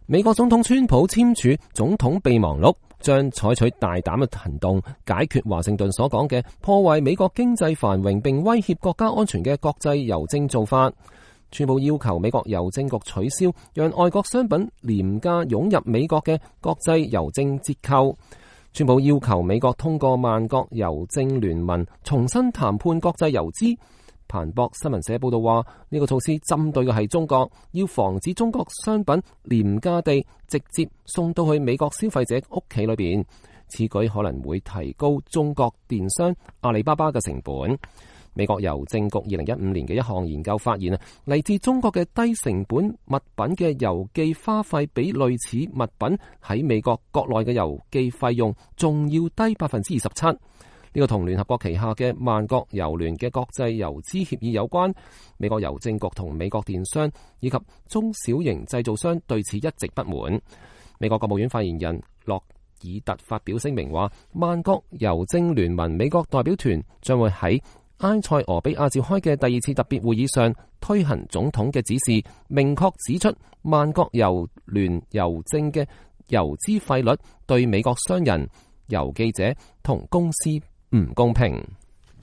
美國總統川普簽署總統備忘錄，將採取大膽嘅行動解決華盛頓所講嘅破壞美國經濟繁榮並威脅國家安全嘅國際郵政做法。川普要求美國郵政局取消讓外國商品廉價湧入美國嘅國際郵政折扣。川普要求美國通過萬國郵政聯盟重新談判國際郵資。彭博新聞社報道話，呢個措施針對嘅係中國，要防止中國商品廉價地直接送到去美國消費者屋企裏邊。此舉可能會提高中國電商阿里巴巴嘅成本。美國郵政局2015年嘅一項研究發現，嚟自中國嘅低成本物品嘅郵寄花費比類似物品喺美國國內嘅郵寄費用仲要低27%。呢個同聯合國旗下嘅萬國郵聯嘅國際郵資協議有關。美國郵政局同美國電商以及中小型製造商對此一直不滿。美國國務院發言人洛爾特發表聲明話，萬國郵政聯盟美國代表團將會喺埃塞俄比亞召開嘅第二次特別會議上推行總統嘅指示，明確指出萬國郵聯郵政嘅郵資費率對美國商人、郵寄者同公司唔公平。